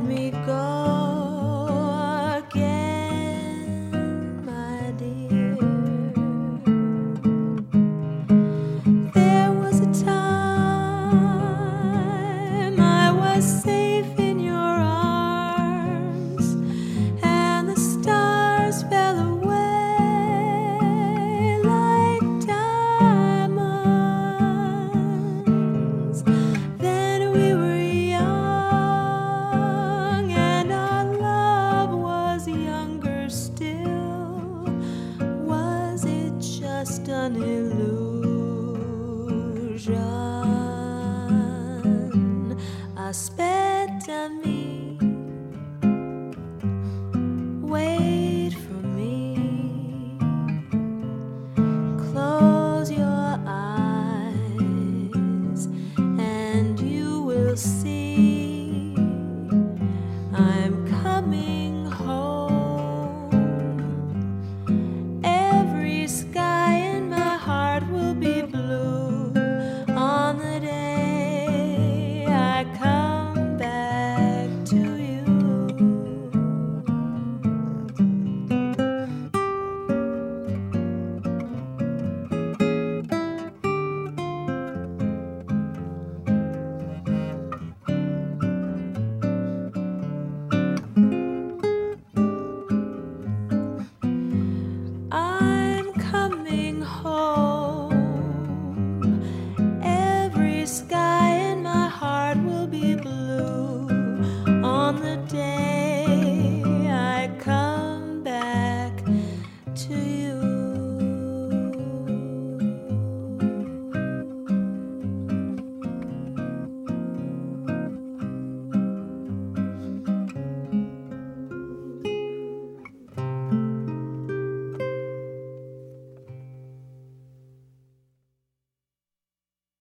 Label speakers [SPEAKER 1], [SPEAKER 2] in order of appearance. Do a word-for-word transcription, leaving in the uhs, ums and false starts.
[SPEAKER 1] me go again, my dear. There was a time I was safe in your arms, and the stars fell away like diamonds. Then we were young, and our love was younger still. Was it just an illusion? A spell